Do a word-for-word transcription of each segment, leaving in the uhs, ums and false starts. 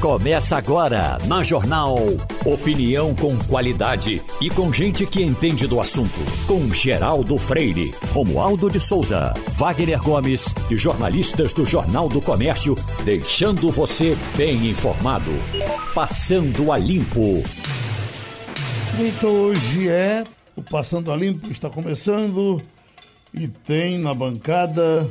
Começa agora na Jornal. Opinião com qualidade e com gente que entende do assunto. Com Geraldo Freire, Romualdo de Souza, Wagner Gomes e jornalistas do Jornal do Comércio, deixando você bem informado. Passando a Limpo. Então hoje é o Passando a Limpo, está começando e tem na bancada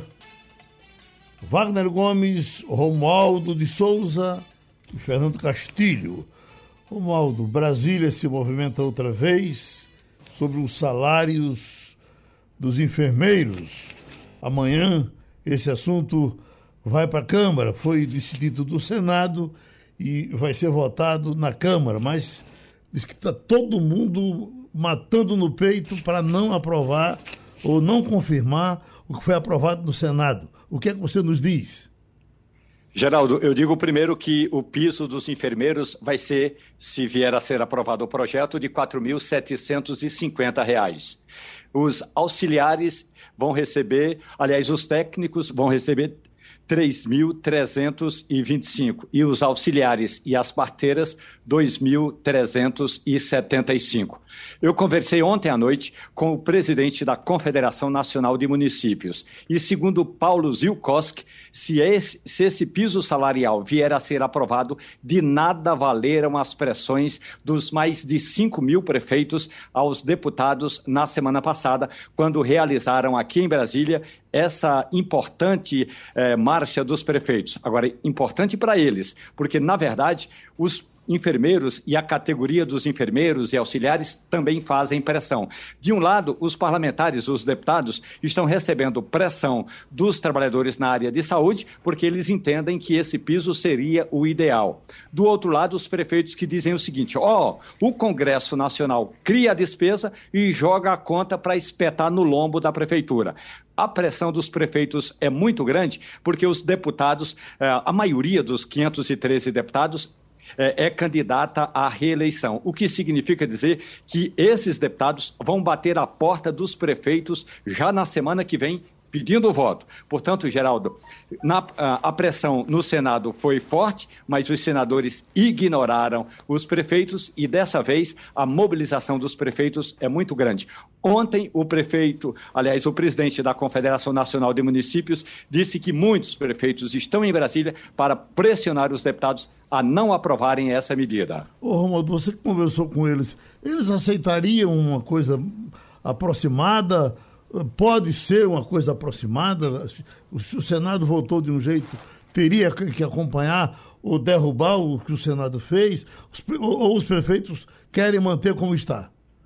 Wagner Gomes, Romualdo de Souza e Fernando Castilho. Romualdo, Brasília se movimenta outra vez sobre os salários dos enfermeiros. Amanhã esse assunto vai para a Câmara, foi decidido do Senado e vai ser votado na Câmara, mas diz que está todo mundo matando no peito para não aprovar ou não confirmar o que foi aprovado no Senado. O que é que você nos diz? Geraldo, eu digo primeiro que o piso dos enfermeiros vai ser, se vier a ser aprovado o projeto, de quatro mil setecentos e cinquenta reais. Os auxiliares vão receber, aliás, os técnicos vão receber três mil trezentos e vinte e cinco e os auxiliares e as parteiras dois mil trezentos e setenta e cinco. Eu conversei ontem à noite com o presidente da Confederação Nacional de Municípios e, segundo Paulo Zilkowski, se esse, se esse piso salarial vier a ser aprovado, de nada valeram as pressões dos mais de cinco mil prefeitos aos deputados na semana passada, quando realizaram aqui em Brasília essa importante eh, marcha dos prefeitos. Agora, importante para eles, porque, na verdade, os enfermeiros e a categoria dos enfermeiros e auxiliares também fazem pressão. De um lado, os parlamentares, os deputados, estão recebendo pressão dos trabalhadores na área de saúde, porque eles entendem que esse piso seria o ideal. Do outro lado, os prefeitos que dizem o seguinte: ó, oh, o Congresso Nacional cria a despesa e joga a conta para espetar no lombo da prefeitura. A pressão dos prefeitos é muito grande, porque os deputados, a maioria dos quinhentos e treze deputados, é, é candidata à reeleição, o que significa dizer que esses deputados vão bater a porta dos prefeitos já na semana que vem, pedindo o voto. Portanto, Geraldo, na, a, a pressão no Senado foi forte, mas os senadores ignoraram os prefeitos e, dessa vez, a mobilização dos prefeitos é muito grande. Ontem, o prefeito, aliás, o presidente da Confederação Nacional de Municípios, disse que muitos prefeitos estão em Brasília para pressionar os deputados a não aprovarem essa medida. Ô, Romualdo, você que conversou com eles, eles aceitariam uma coisa aproximada? Pode ser uma coisa aproximada? Se o Senado votou de um jeito, teria que acompanhar ou derrubar o que o Senado fez? Ou os prefeitos querem manter como está?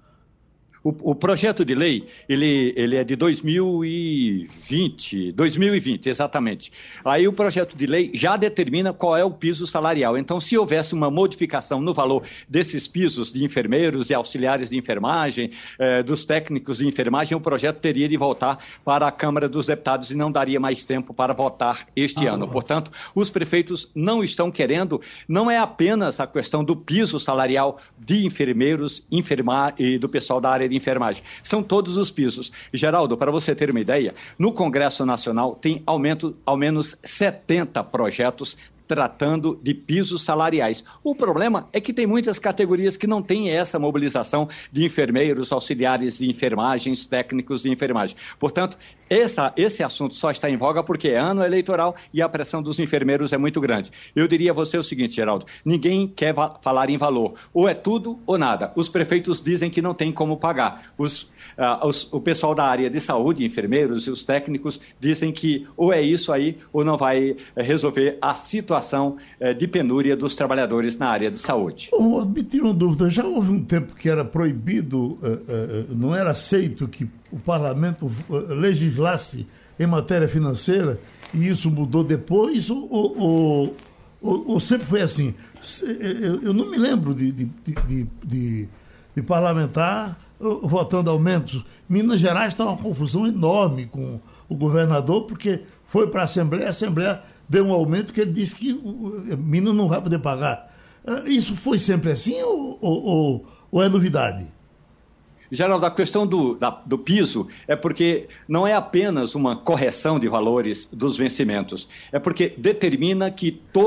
O, o projeto de lei, ele, ele é de dois mil e vinte, dois mil e vinte, exatamente. Aí o projeto de lei já determina qual é o piso salarial. Então, se houvesse uma modificação no valor desses pisos de enfermeiros e auxiliares de enfermagem, eh, dos técnicos de enfermagem, o projeto teria de voltar para a Câmara dos Deputados e não daria mais tempo para votar este ah, ano. Portanto, os prefeitos não estão querendo, não é apenas a questão do piso salarial de enfermeiros, enfermar e do pessoal da área de enfermagem. São todos os pisos. Geraldo, para você ter uma ideia, no Congresso Nacional tem aumento, ao menos setenta projetos tratando de pisos salariais. O problema é que tem muitas categorias que não têm essa mobilização de enfermeiros, auxiliares de enfermagens, técnicos de enfermagem. Portanto, essa, esse assunto só está em voga porque é ano eleitoral e a pressão dos enfermeiros é muito grande. Eu diria a você o seguinte, Geraldo, ninguém quer va- falar em valor. Ou é tudo ou nada. Os prefeitos dizem que não tem como pagar. Os, uh, os, o pessoal da área de saúde, enfermeiros e os técnicos, dizem que ou é isso aí ou não vai uh, resolver a situação de penúria dos trabalhadores na área de saúde. Oh, me tira uma dúvida, já houve um tempo que era proibido, uh, uh, não era aceito que o parlamento uh, legislasse em matéria financeira e isso mudou depois ou, ou, ou, ou sempre foi assim? Eu, eu não me lembro de, de, de, de, de parlamentar uh, votando aumentos. Minas Gerais está uma confusão enorme com o governador porque foi para a Assembleia, a Assembleia deu um aumento que ele disse que o Minas não vai poder pagar. Isso foi sempre assim ou, ou, ou é novidade? Geraldo, a questão do, da, do piso é porque não é apenas uma correção de valores dos vencimentos, é porque determina que todo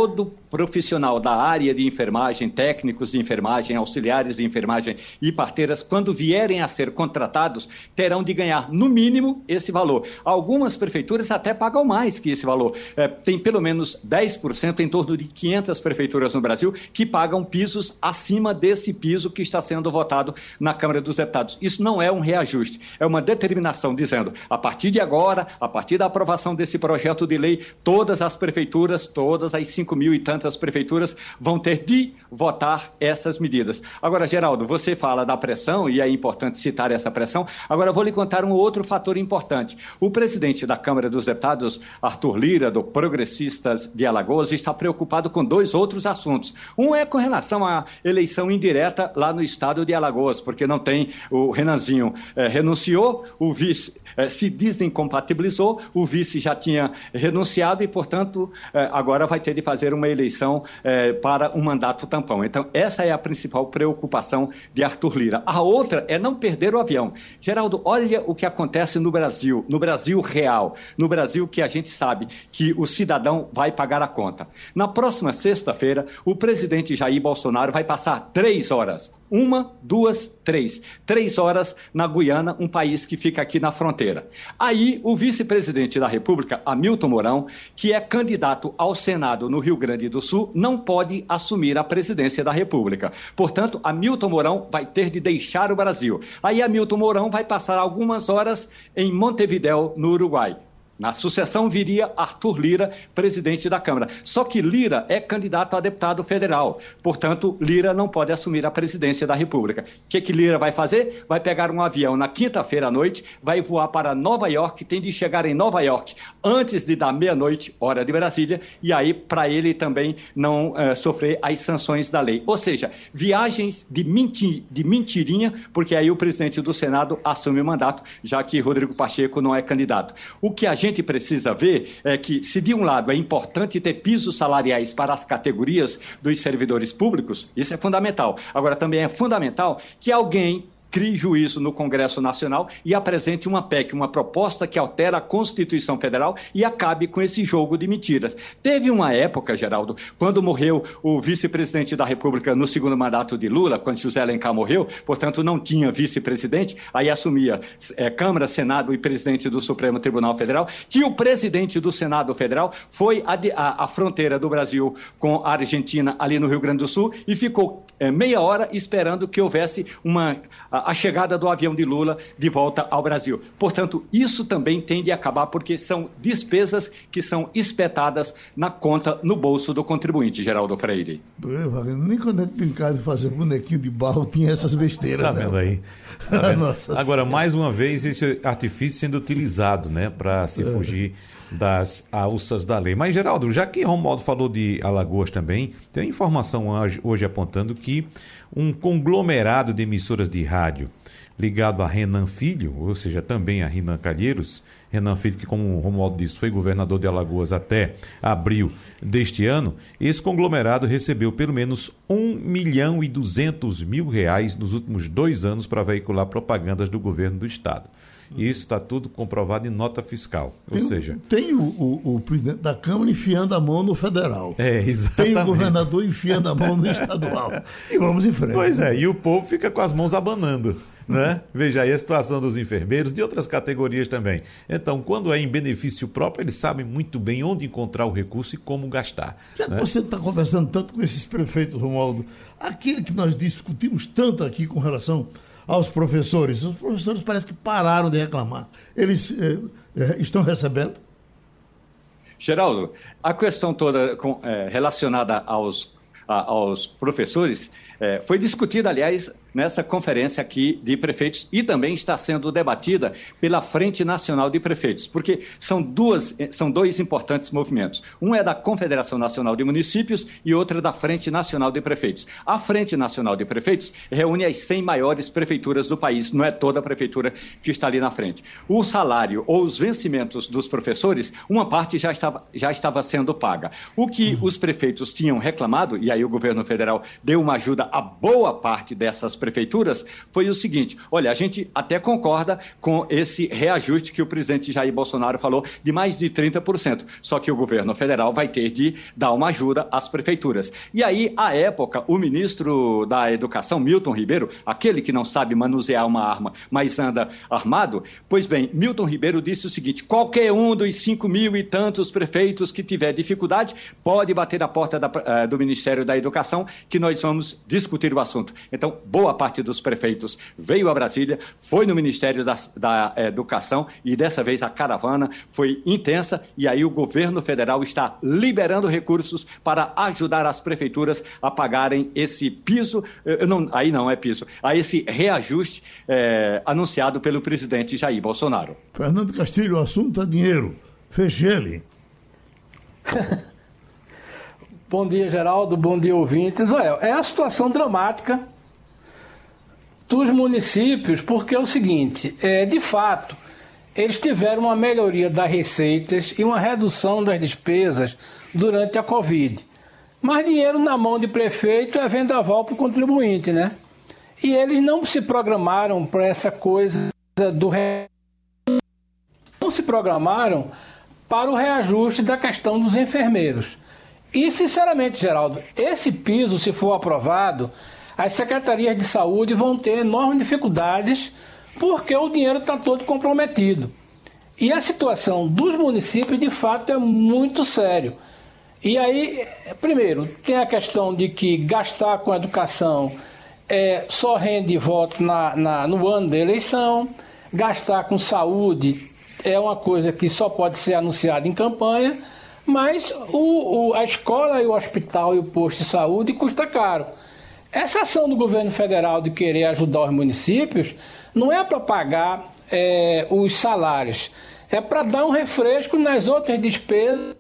profissional da área de enfermagem, técnicos de enfermagem, auxiliares de enfermagem e parteiras, quando vierem a ser contratados, terão de ganhar, no mínimo, esse valor. Algumas prefeituras até pagam mais que esse valor. É, tem pelo menos dez por cento, em torno de quinhentas prefeituras no Brasil, que pagam pisos acima desse piso que está sendo votado na Câmara dos Deputados. Isso não é um reajuste, é uma determinação dizendo, a partir de agora, a partir da aprovação desse projeto de lei, todas as prefeituras, todas as cinco mil e tantas prefeituras vão ter de votar essas medidas. Agora, Geraldo, você fala da pressão, e é importante citar essa pressão. Agora, eu vou lhe contar um outro fator importante. O presidente da Câmara dos Deputados, Arthur Lira, do Progressistas de Alagoas, está preocupado com dois outros assuntos. Um é com relação à eleição indireta lá no estado de Alagoas, porque não tem, o Renanzinho eh, renunciou, o vice eh, se desincompatibilizou, o vice já tinha renunciado e, portanto, eh, agora vai ter de fazer uma eleição eh, para um mandato tampão. Então, essa é a principal preocupação de Arthur Lira. A outra é não perder o avião. Geraldo, olha o que acontece no Brasil, no Brasil real, no Brasil que a gente sabe que o cidadão vai pagar a conta. Na próxima sexta-feira, o presidente Jair Bolsonaro vai passar três horas. Uma, duas, três. Três horas na Guiana, um país que fica aqui na fronteira. Aí, o vice-presidente da República, Hamilton Mourão, que é candidato ao Senado no Rio Grande do Sul, não pode assumir a presidência da República. Portanto, Hamilton Mourão vai ter de deixar o Brasil. Aí, Hamilton Mourão vai passar algumas horas em Montevidéu, no Uruguai. Na sucessão viria Arthur Lira, presidente da Câmara. Só que Lira é candidato a deputado federal. Portanto, Lira não pode assumir a presidência da República. O que que Lira vai fazer? Vai pegar um avião na quinta-feira à noite, vai voar para Nova York, tem de chegar em Nova York antes de dar meia-noite, hora de Brasília, e aí para ele também não uh, sofrer as sanções da lei. Ou seja, viagens de, menti de mentirinha, porque aí o presidente do Senado assume o mandato, já que Rodrigo Pacheco não é candidato. O que a gente A gente precisa ver é que, se de um lado é importante ter pisos salariais para as categorias dos servidores públicos, isso é fundamental. Agora, também é fundamental que alguém crie juízo no Congresso Nacional e apresente uma P E C, uma proposta que altera a Constituição Federal e acabe com esse jogo de mentiras. Teve uma época, Geraldo, quando morreu o vice-presidente da República no segundo mandato de Lula, quando José Alencar morreu, portanto não tinha vice-presidente, aí assumia é, Câmara, Senado e presidente do Supremo Tribunal Federal, que o presidente do Senado Federal foi a, a, a fronteira do Brasil com a Argentina, ali no Rio Grande do Sul, e ficou é, meia hora esperando que houvesse uma... A, a chegada do avião de Lula de volta ao Brasil. Portanto, isso também tem de acabar, porque são despesas que são espetadas na conta, no bolso do contribuinte, Geraldo Freire. Nem quando a gente brincava de fazer bonequinho de barro tinha essas besteiras. Tá vendo aí? Tá vendo? Agora, senhora. Mais uma vez, esse artifício sendo utilizado, né, para se é. fugir das alças da lei. Mas, Geraldo, já que Romualdo falou de Alagoas também, tem informação hoje, hoje apontando que um conglomerado de emissoras de rádio ligado a Renan Filho, ou seja, também a Renan Calheiros, Renan Filho, que, como o Romualdo disse, foi governador de Alagoas até abril deste ano, esse conglomerado recebeu pelo menos um milhão e duzentos mil reais nos últimos dois anos para veicular propagandas do governo do Estado. E isso está tudo comprovado em nota fiscal. Ou tem, seja... Tem o, o, o presidente da Câmara enfiando a mão no federal. É, exatamente. Tem o governador enfiando a mão no estadual. E vamos em frente. Pois é, e o povo fica com as mãos abanando. Né? Veja aí a situação dos enfermeiros, de outras categorias também. Então, quando é em benefício próprio, eles sabem muito bem onde encontrar o recurso e como gastar. Já né? que você está conversando tanto com esses prefeitos, Romualdo, aquele que nós discutimos tanto aqui com relação aos professores, os professores parece que pararam de reclamar. Eles eh, eh, estão recebendo? Geraldo, a questão toda com, eh, relacionada aos, a, aos professores eh, foi discutida, aliás, nessa conferência aqui de prefeitos e também está sendo debatida pela Frente Nacional de Prefeitos, porque são, duas, são dois importantes movimentos. Um é da Confederação Nacional de Municípios e outro é da Frente Nacional de Prefeitos. A Frente Nacional de Prefeitos reúne as cem maiores prefeituras do país, não é toda a prefeitura que está ali na frente. O salário ou os vencimentos dos professores, uma parte já estava, já estava sendo paga. O que os prefeitos tinham reclamado, e aí o governo federal deu uma ajuda Agora, a boa parte dessas prefeituras foi o seguinte: olha, a gente até concorda com esse reajuste que o presidente Jair Bolsonaro falou de mais de trinta por cento, só que o governo federal vai ter de dar uma ajuda às prefeituras. E aí, à época, o ministro da Educação, Milton Ribeiro, aquele que não sabe manusear uma arma, mas anda armado, pois bem, Milton Ribeiro disse o seguinte: qualquer um dos cinco mil e tantos prefeitos que tiver dificuldade pode bater na porta da, uh, do Ministério da Educação, que nós vamos discutir o assunto. Então, boa parte dos prefeitos veio a Brasília, foi no Ministério da, da Educação, e dessa vez a caravana foi intensa, e aí o governo federal está liberando recursos para ajudar as prefeituras a pagarem esse piso, uh, não, aí não é piso, a esse reajuste uh, anunciado pelo presidente Jair Bolsonaro. Fernando Castilho, o assunto é dinheiro. Feche ele. Bom dia, Geraldo. Bom dia, ouvintes. Olha, é a situação dramática dos municípios, porque é o seguinte, é, de fato, eles tiveram uma melhoria das receitas e uma redução das despesas durante a Covid. Mas dinheiro na mão de prefeito é vendaval para o contribuinte, né? E eles não se programaram para essa coisa do... Re... Não se programaram para o reajuste da questão dos enfermeiros. E, sinceramente, Geraldo, esse piso, se for aprovado, as secretarias de saúde vão ter enormes dificuldades porque o dinheiro está todo comprometido. E a situação dos municípios, de fato, é muito sério. E aí, primeiro, tem a questão de que gastar com educação é, só rende voto na, na, no ano da eleição, gastar com saúde é uma coisa que só pode ser anunciada em campanha, mas o, o, a escola e o hospital e o posto de saúde custa caro. Essa ação do governo federal de querer ajudar os municípios não é para pagar é, os salários, é para dar um refresco nas outras despesas,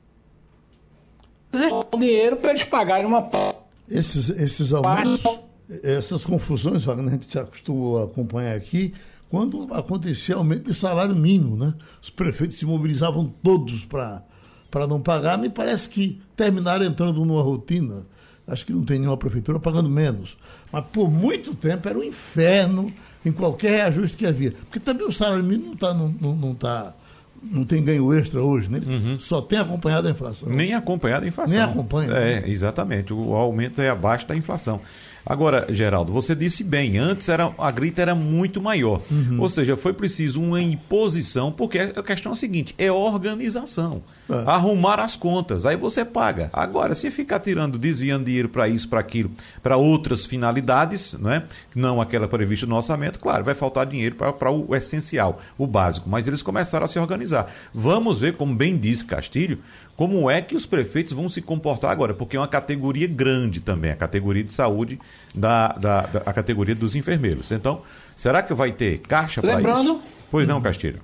dinheiro para eles pagarem uma parte. Esses, esses aumentos, essas confusões, Wagner, a gente já costuma acompanhar aqui, quando acontecia aumento de salário mínimo, né? Os prefeitos se mobilizavam todos para para não pagar. Me parece que terminaram entrando numa rotina. Acho que não tem nenhuma prefeitura pagando menos. Mas por muito tempo era um inferno em qualquer reajuste que havia. Porque também o salário mínimo não, tá, não, não, não, tá, não tem ganho extra hoje, né? Uhum. Só tem acompanhado a inflação. Nem acompanhado a inflação. Nem acompanha. É, né? Exatamente. O aumento é abaixo da inflação. Agora, Geraldo, você disse bem, antes era, a grita era muito maior. Uhum. Ou seja, foi preciso uma imposição, porque a questão é a seguinte, é organização. É. Arrumar as contas, aí você paga. Agora, se ficar tirando, desviando dinheiro para isso, para aquilo, para outras finalidades, né? Não aquela prevista no orçamento, claro, vai faltar dinheiro para o essencial, o básico. Mas eles começaram a se organizar. Vamos ver, como bem disse Castilho, como é que os prefeitos vão se comportar agora, porque é uma categoria grande também, a categoria de saúde, da, da, da a categoria dos enfermeiros. Então, será que vai ter caixa para isso? Lembrando... Pois não, Castilho.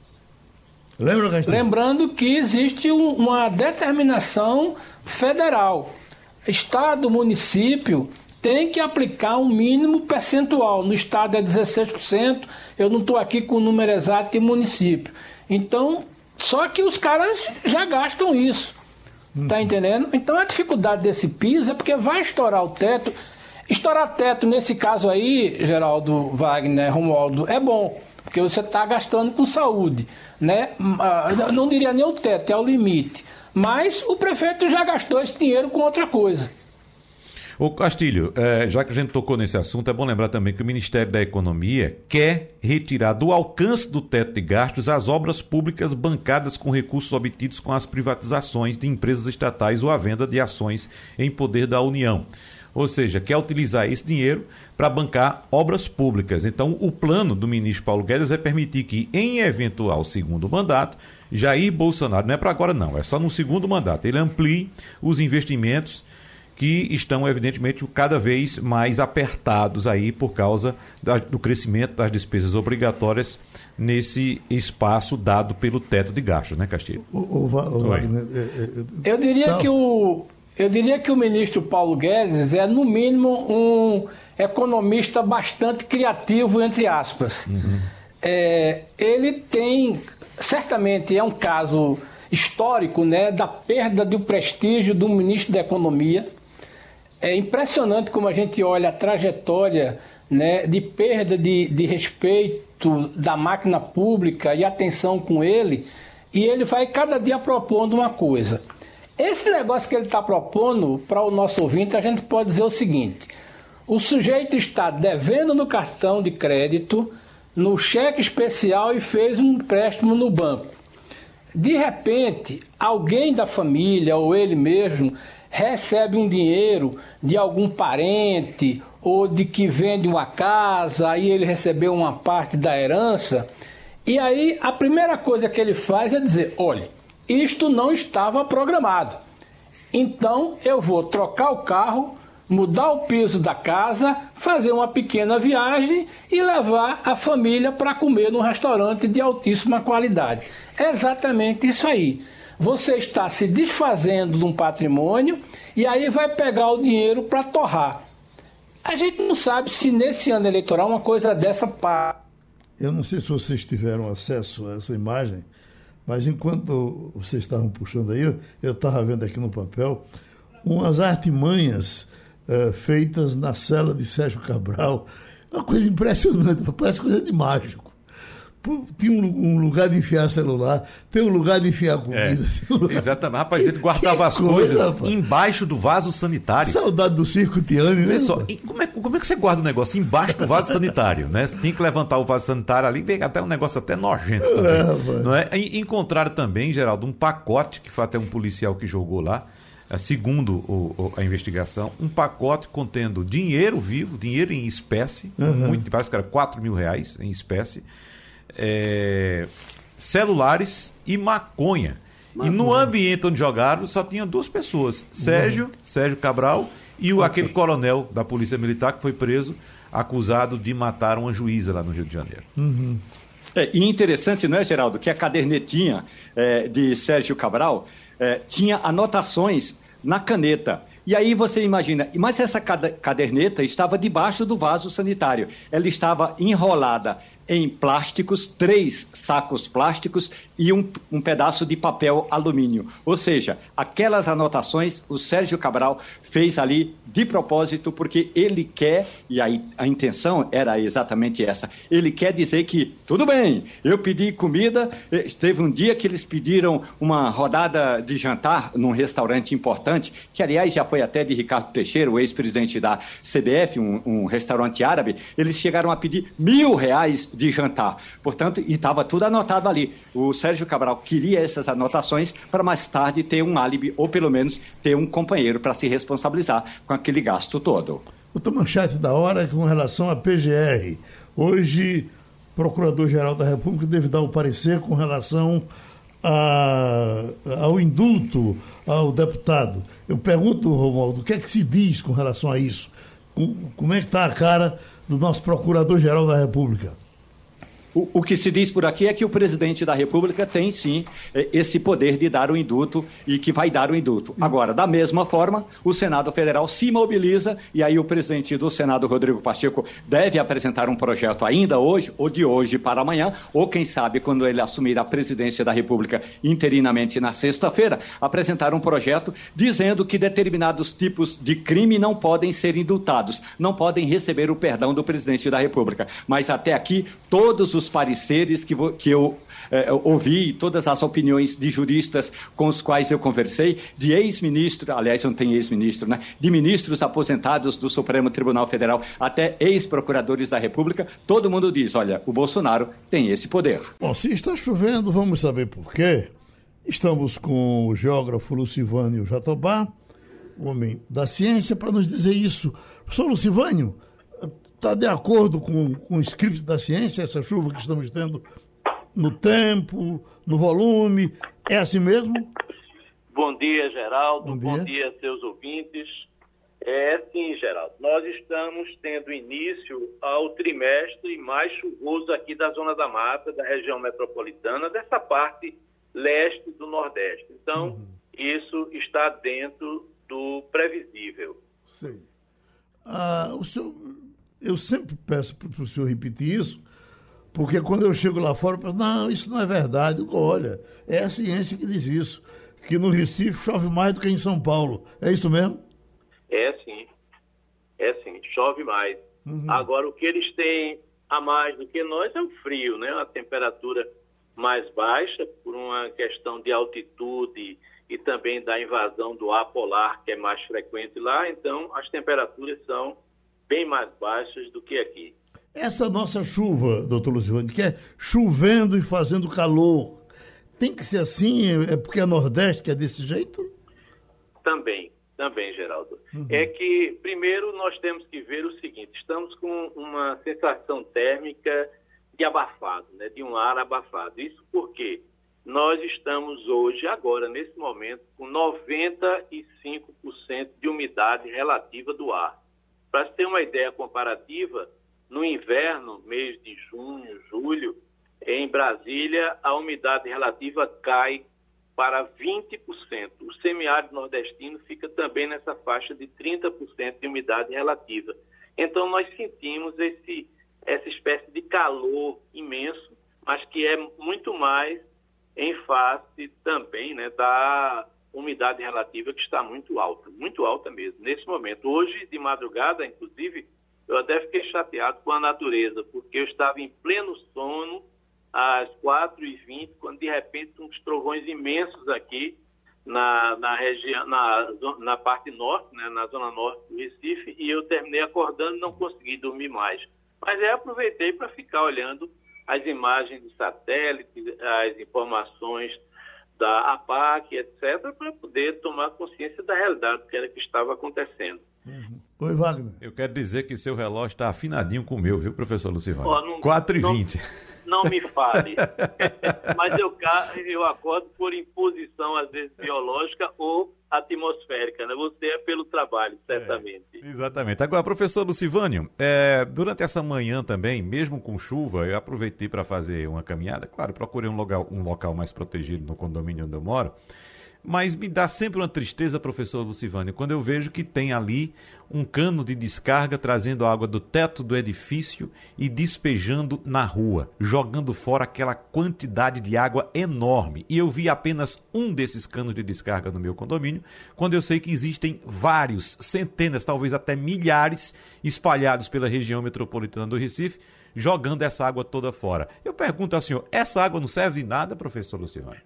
Lembra, Castilho? Lembrando que existe um, uma determinação federal. Estado, município tem que aplicar um mínimo percentual. No estado é dezesseis por cento, eu não estou aqui com o número exato que município. Então, só que os caras já gastam isso. Hum. Tá entendendo? Então a dificuldade desse piso é porque vai estourar o teto. Estourar teto, nesse caso aí, Geraldo, Wagner, Romualdo, é bom, porque você está gastando com saúde, né? Não diria nem o teto, é o limite. Mas o prefeito já gastou esse dinheiro com outra coisa. Ô Castilho, é, já que a gente tocou nesse assunto, é bom lembrar também que o Ministério da Economia quer retirar do alcance do teto de gastos as obras públicas bancadas com recursos obtidos com as privatizações de empresas estatais ou a venda de ações em poder da União. Ou seja, quer utilizar esse dinheiro para bancar obras públicas. Então, o plano do ministro Paulo Guedes é permitir que, em eventual segundo mandato, Jair Bolsonaro, não é para agora não, é só no segundo mandato, ele amplie os investimentos que estão, evidentemente, cada vez mais apertados aí por causa da, do crescimento das despesas obrigatórias nesse espaço dado pelo teto de gastos, né, Castilho? O, o, o, eu diria que o eu diria que o ministro Paulo Guedes é, no mínimo, um economista bastante criativo, entre aspas. Uhum. É, ele tem, certamente, é um caso histórico, né, da perda do prestígio do ministro da Economia. É impressionante como a gente olha a trajetória, né, de perda de, de respeito da máquina pública e atenção com ele, e ele vai cada dia propondo uma coisa. Esse negócio que ele está propondo, para o nosso ouvinte, a gente pode dizer o seguinte: o sujeito está devendo no cartão de crédito, no cheque especial e fez um empréstimo no banco. De repente, alguém da família ou ele mesmo recebe um dinheiro de algum parente ou de que vende uma casa, aí ele recebeu uma parte da herança, e aí a primeira coisa que ele faz é dizer: olha, isto não estava programado, então eu vou trocar o carro, mudar o piso da casa, fazer uma pequena viagem e levar a família para comer num restaurante de altíssima qualidade. É exatamente isso aí. Você está se desfazendo de um patrimônio e aí vai pegar o dinheiro para torrar. A gente não sabe se nesse ano eleitoral uma coisa dessa passa. Eu não sei se vocês tiveram acesso a essa imagem, mas enquanto vocês estavam puxando aí, eu estava vendo aqui no papel umas artimanhas uh, feitas na cela de Sérgio Cabral. Uma coisa impressionante, parece coisa de mágico. Tinha um lugar de enfiar celular, tem um lugar de enfiar comida. É, um lugar... Exatamente. Rapaz, ele guardava que as coisa, coisas rapaz. embaixo do vaso sanitário. Saudade do circo Tiane, né? Só, e como, é, como é que você guarda o negócio embaixo do vaso sanitário, né? Você tem que levantar o vaso sanitário ali, vem até um negócio até nojento também, é, não é? E encontraram também, Geraldo, um pacote, que foi até um policial que jogou lá, segundo o, o, a investigação, um pacote contendo dinheiro vivo, dinheiro em espécie, uhum. muito, parece que era quatro mil reais em espécie, É, celulares e maconha. maconha. E no ambiente onde jogaram só tinha duas pessoas, Sérgio, uhum. Sérgio Cabral e o, okay. aquele coronel da Polícia Militar que foi preso, acusado de matar uma juíza lá no Rio de Janeiro. Uhum. É, e interessante, não é, Geraldo, que a cadernetinha é, de Sérgio Cabral é, tinha anotações na caneta. E aí você imagina, mas essa caderneta estava debaixo do vaso sanitário. Ela estava enrolada em plásticos, três sacos plásticos e um, um pedaço de papel alumínio. Ou seja, aquelas anotações o Sérgio Cabral fez ali de propósito, porque ele quer, e a, a intenção era exatamente essa, ele quer dizer que, tudo bem, eu pedi comida, teve um dia que eles pediram uma rodada de jantar num restaurante importante, que aliás já foi até de Ricardo Teixeira, o ex-presidente da C B F, um, um restaurante árabe, eles chegaram a pedir mil reais de jantar. Portanto, e estava tudo anotado ali. O Sérgio Cabral queria essas anotações para mais tarde ter um álibi, ou pelo menos ter um companheiro para se responsabilizar com aquele gasto todo. Outra manchete da hora é com relação à P G R. Hoje, o Procurador-Geral da República deve dar o parecer com relação a, ao indulto ao deputado. Eu pergunto, Romualdo, o que é que se diz com relação a isso? Como é que está a cara do nosso Procurador-Geral da República? O, o que se diz por aqui é que o presidente da República tem, sim, esse poder de dar o indulto e que vai dar o indulto. Agora, da mesma forma, o Senado Federal se mobiliza e aí o presidente do Senado, Rodrigo Pacheco, deve apresentar um projeto ainda hoje, ou de hoje para amanhã, ou quem sabe, quando ele assumir a presidência da República interinamente na sexta-feira, apresentar um projeto dizendo que determinados tipos de crime não podem ser indultados, não podem receber o perdão do presidente da República. Mas até aqui, todos os pareceres que, que eu eh, ouvi, todas as opiniões de juristas com os quais eu conversei, de ex-ministro, aliás, não tem ex-ministro, né? De ministros aposentados do Supremo Tribunal Federal até ex-procuradores da República, todo mundo diz, olha, o Bolsonaro tem esse poder. Bom, se está chovendo, vamos saber por quê. Estamos com o geógrafo Lucivânio Jatobá, homem da ciência, para nos dizer isso. Professor Lucivânio, está de acordo com, com o script da ciência, essa chuva que estamos tendo no tempo, no volume? É assim mesmo? Bom dia, Geraldo. Bom dia, Bom dia seus ouvintes. É sim, Geraldo. Nós estamos tendo início ao trimestre mais chuvoso aqui da Zona da Mata, da região metropolitana, dessa parte leste do Nordeste. Então, uhum. isso está dentro do previsível. Sim. Ah, o senhor... Eu sempre peço para o senhor repetir isso, porque quando eu chego lá fora, eu penso, não, isso não é verdade. Eu digo, olha, é a ciência que diz isso, que no Recife chove mais do que em São Paulo. É isso mesmo? É sim, é sim, chove mais. Uhum. Agora, o que eles têm a mais do que nós é o frio, né? A temperatura mais baixa, por uma questão de altitude e também da invasão do ar polar, que é mais frequente lá. Então, as temperaturas são bem mais baixas do que aqui. Essa nossa chuva, doutor Lucivânio, que é chovendo e fazendo calor, tem que ser assim? É porque é Nordeste que é desse jeito? Também, também, Geraldo. Uhum. É que, primeiro, nós temos que ver o seguinte: estamos com uma sensação térmica de abafado, né, de um ar abafado. Isso porque nós estamos hoje, agora, nesse momento, com noventa e cinco por cento de umidade relativa do ar. Para se ter uma ideia comparativa, no inverno, mês de junho, julho, em Brasília, a umidade relativa cai para vinte por cento. O semiárido nordestino fica também nessa faixa de trinta por cento de umidade relativa. Então, nós sentimos esse, essa espécie de calor imenso, mas que é muito mais em face também, né, da umidade relativa, que está muito alta, muito alta mesmo, nesse momento. Hoje, de madrugada, inclusive, eu até fiquei chateado com a natureza, porque eu estava em pleno sono, às quatro e vinte, quando de repente uns trovões imensos aqui na, na região, na, na parte norte, né, na zona norte do Recife, e eu terminei acordando e não consegui dormir mais. Mas aí aproveitei para ficar olhando as imagens do satélite, as informações da APAC, etcétera, para poder tomar consciência da realidade do que era que estava acontecendo. Uhum. Oi, Wagner. Eu quero dizer que seu relógio está afinadinho com o meu, viu, professor Lucivânio? Oh, não, quatro e vinte. Não, não me fale. Mas eu, eu acordo por imposição, às vezes, biológica ou atmosférica, né? Você é pelo trabalho, certamente. É, exatamente. Agora, professor Lucivânio, é, durante essa manhã também, mesmo com chuva, eu aproveitei para fazer uma caminhada. Claro, procurei um local, um local mais protegido no condomínio onde eu moro. Mas me dá sempre uma tristeza, professor Lucivânio, quando eu vejo que tem ali um cano de descarga trazendo água do teto do edifício e despejando na rua, jogando fora aquela quantidade de água enorme. E eu vi apenas um desses canos de descarga no meu condomínio, quando eu sei que existem vários, centenas, talvez até milhares, espalhados pela região metropolitana do Recife, jogando essa água toda fora. Eu pergunto ao senhor, essa água não serve de nada, professor Lucivânio?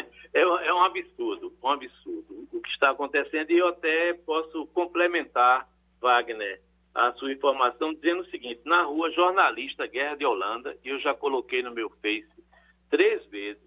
É um absurdo, um absurdo o que está acontecendo, e eu até posso complementar, Wagner, a sua informação dizendo o seguinte: na rua, jornalista Guerra de Holanda, e eu já coloquei no meu Face três vezes,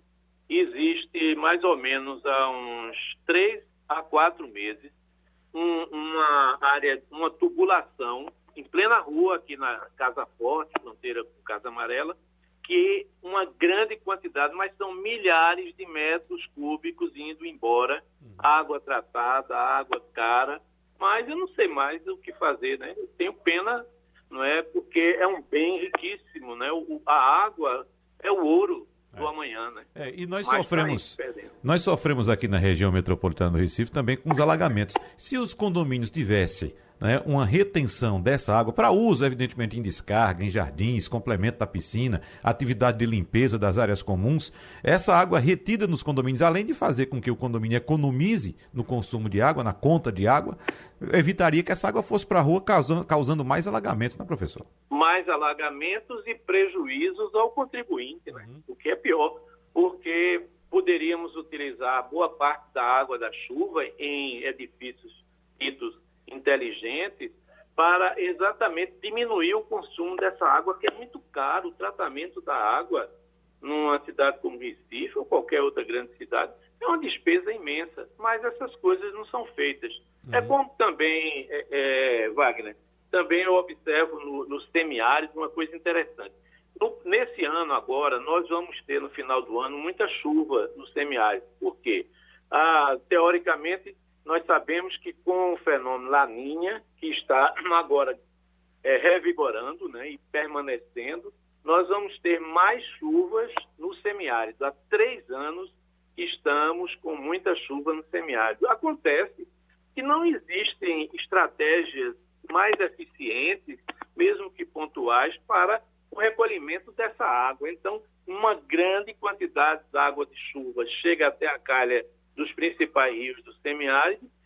existe mais ou menos há uns três a quatro meses um, uma área, uma tubulação em plena rua, aqui na Casa Forte, fronteira com Casa Amarela, que uma grande quantidade, mas são milhares de metros cúbicos indo embora, água tratada, água cara, mas eu não sei mais o que fazer, né? Eu tenho pena, não é? Porque é um bem riquíssimo, né? O, a água é o ouro do é. amanhã, né? É, e nós mas sofremos, tá nós sofremos aqui na região metropolitana do Recife também com os alagamentos. Se os condomínios tivessem, né, uma retenção dessa água para uso, evidentemente, em descarga, em jardins, complemento da piscina, atividade de limpeza das áreas comuns, essa água retida nos condomínios, além de fazer com que o condomínio economize no consumo de água, na conta de água, evitaria que essa água fosse para a rua, causando, causando mais alagamentos, né, professor? Mais alagamentos e prejuízos ao contribuinte, né? Uhum. O que é pior, porque poderíamos utilizar boa parte da água da chuva em edifícios ditos inteligentes para exatamente diminuir o consumo dessa água, que é muito caro. O tratamento da água numa cidade como Recife ou qualquer outra grande cidade é uma despesa imensa, mas essas coisas não são feitas. Uhum. É como também, é, é, Wagner, também eu observo no, no semiárido uma coisa interessante. No, nesse ano agora, nós vamos ter no final do ano muita chuva no semiárido. Por quê? Ah, teoricamente, nós sabemos que com o fenômeno Laninha, que está agora é, revigorando, né, e permanecendo, nós vamos ter mais chuvas no semiárido. Há três anos que estamos com muita chuva no semiárido. Acontece que não existem estratégias mais eficientes, mesmo que pontuais, para o recolhimento dessa água. Então, uma grande quantidade de água de chuva chega até a calha dos principais rios do semiárido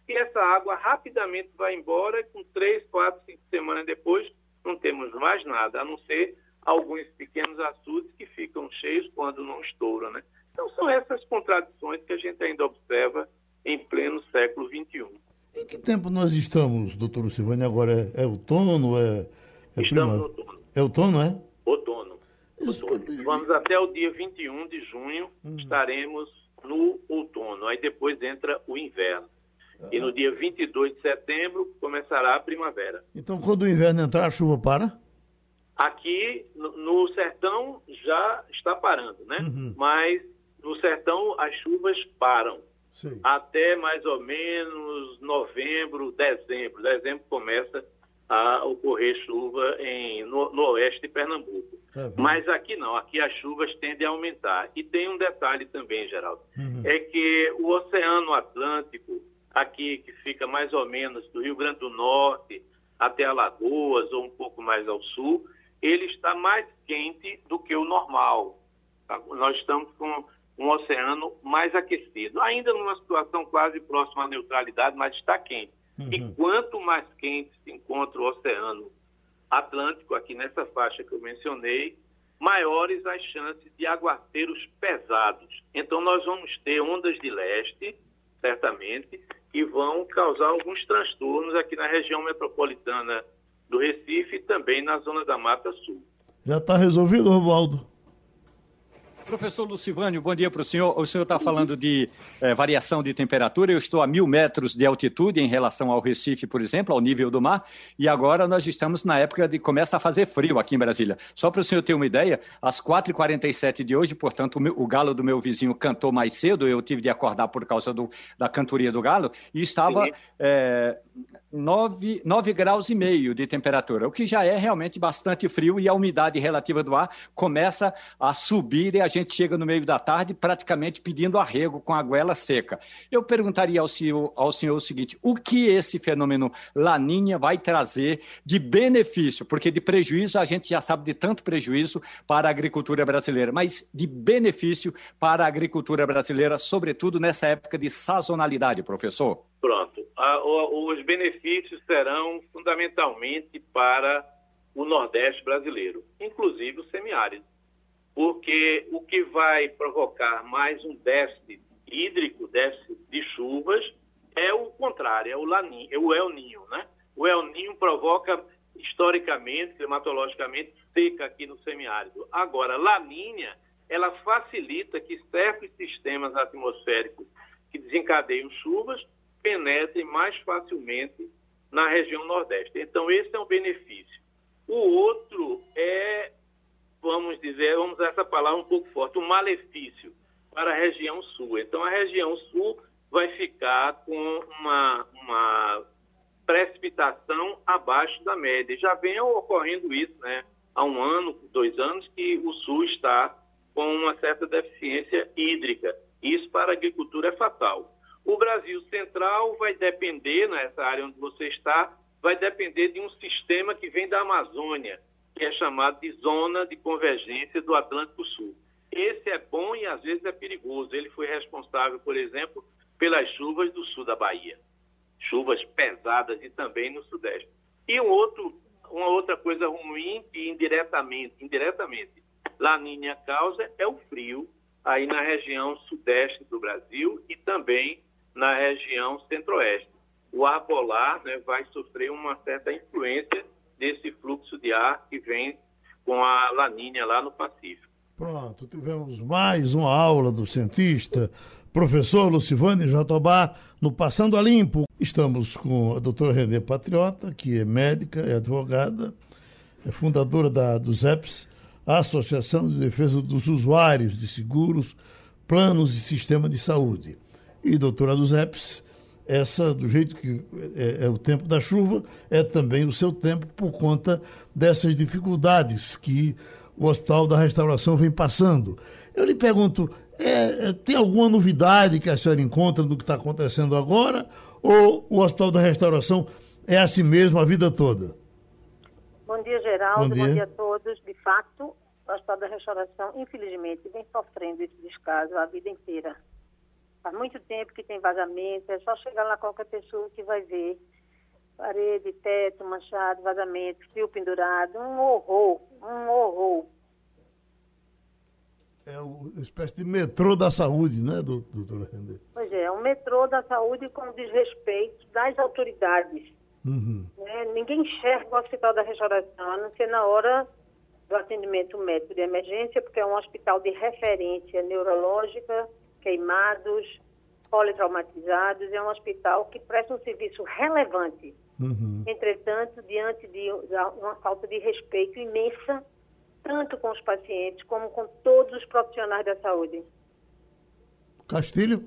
e essa água rapidamente vai embora e com três, quatro, cinco semanas depois não temos mais nada, a não ser alguns pequenos açudes que ficam cheios quando não estouram, né? Então são essas contradições que a gente ainda observa em pleno século vinte e um. Em que tempo nós estamos, doutor Lucivânio? Agora é, é outono? É, é Estamos prima... no outono. É outono, é? Outono. Isso- outono. Vamos até o dia vinte e um de junho, Hum. estaremos no outono. Aí depois entra o inverno. E no dia vinte e dois de setembro começará a primavera. Então, quando o inverno entrar, a chuva para? Aqui no, no sertão já está parando, né? Uhum. Mas no sertão as chuvas param. Sei. Até mais ou menos novembro, dezembro. Dezembro começa a ocorrer chuva em, no, no oeste de Pernambuco. Tá bem. Mas aqui não, aqui as chuvas tendem a aumentar. E tem um detalhe também, Geraldo, Uhum. é que o Oceano Atlântico, aqui que fica mais ou menos do Rio Grande do Norte até Alagoas ou um pouco mais ao sul, ele está mais quente do que o normal. Tá? Nós estamos com um oceano mais aquecido, ainda numa situação quase próxima à neutralidade, mas está quente. Uhum. E quanto mais quente se encontra o Oceano Atlântico, aqui nessa faixa que eu mencionei, maiores as chances de aguaceiros pesados. Então nós vamos ter ondas de leste, certamente, que vão causar alguns transtornos aqui na região metropolitana do Recife e também na zona da Mata Sul. Já está resolvido, Romualdo? Professor Lucivânio, bom dia para o senhor. O senhor está falando de eh, variação de temperatura. Eu estou a mil metros de altitude em relação ao Recife, por exemplo, ao nível do mar, e agora nós estamos na época de começa a fazer frio aqui em Brasília. Só para o senhor ter uma ideia, às quatro e quarenta e sete de hoje, portanto, o, meu, o galo do meu vizinho cantou mais cedo, eu tive de acordar por causa do, da cantoria do galo, e estava eh, nove, nove graus e meio de temperatura, o que já é realmente bastante frio, e a umidade relativa do ar começa a subir e a gente chega no meio da tarde praticamente pedindo arrego com a goela seca. Eu perguntaria ao senhor, ao senhor o seguinte, o que esse fenômeno Laninha vai trazer de benefício? Porque de prejuízo a gente já sabe de tanto prejuízo para a agricultura brasileira, mas de benefício para a agricultura brasileira, sobretudo nessa época de sazonalidade, professor? Pronto. A, o, os benefícios serão fundamentalmente para o Nordeste brasileiro, inclusive o semiárido. Porque o que vai provocar mais um déficit hídrico, déficit de chuvas, é o contrário, é o Laninha, é o El Niño, né? O El Niño provoca, historicamente, climatologicamente, seca aqui no semiárido. Agora, Laninha, ela facilita que certos sistemas atmosféricos que desencadeiam chuvas penetrem mais facilmente na região Nordeste. Então, esse é um benefício. O outro é, vamos dizer, vamos usar essa palavra um pouco forte, um malefício para a região Sul. Então, a região Sul vai ficar com uma, uma precipitação abaixo da média. Já vem ocorrendo isso, né? Há um ano, dois anos, que o Sul está com uma certa deficiência hídrica. Isso para a agricultura é fatal. O Brasil Central vai depender, nessa área onde você está, vai depender de um sistema que vem da Amazônia, que é chamado de Zona de Convergência do Atlântico Sul. Esse é bom e às vezes é perigoso. Ele foi responsável, por exemplo, pelas chuvas do sul da Bahia. Chuvas pesadas e também no Sudeste. E um outro, uma outra coisa ruim que indiretamente, indiretamente, Laninha causa é o frio aí na região sudeste do Brasil e também na região centro-oeste. O ar polar, né, vai sofrer uma certa influência desse fluxo de ar que vem com a Laninha lá no Pacífico. Pronto, tivemos mais uma aula do cientista, professor Lucivânio Jatobá, no Passando a Limpo. Estamos com a doutora Renê Patriota, que é médica, é advogada, é fundadora da ADUSEPS, a Associação de Defesa dos Usuários de Seguros, Planos e Sistema de Saúde. E doutora ADUSEPS, essa, do jeito que é, é o tempo da chuva, é também o seu tempo por conta dessas dificuldades que o Hospital da Restauração vem passando. Eu lhe pergunto, é, tem alguma novidade que a senhora encontra do que está acontecendo agora, ou o Hospital da Restauração é assim mesmo a vida toda? Bom dia, Geraldo. Bom dia. Bom dia a todos. De fato, o Hospital da Restauração, infelizmente, vem sofrendo esse descaso a vida inteira. Faz muito tempo que tem vazamento, é só chegar lá qualquer pessoa que vai ver. Parede, teto, manchado, vazamento, fio pendurado, um horror, um horror. É uma espécie de metrô da saúde, né, doutora Renê? Pois é, um metrô da saúde com desrespeito das autoridades. Uhum. Né? Ninguém enxerga o Hospital da Restauração, a não ser na hora do atendimento médico de emergência, porque é um hospital de referência neurológica, queimados, politraumatizados, é um hospital que presta um serviço relevante. Uhum. Entretanto, diante de uma falta de respeito imensa, tanto com os pacientes como com todos os profissionais da saúde. Castilho?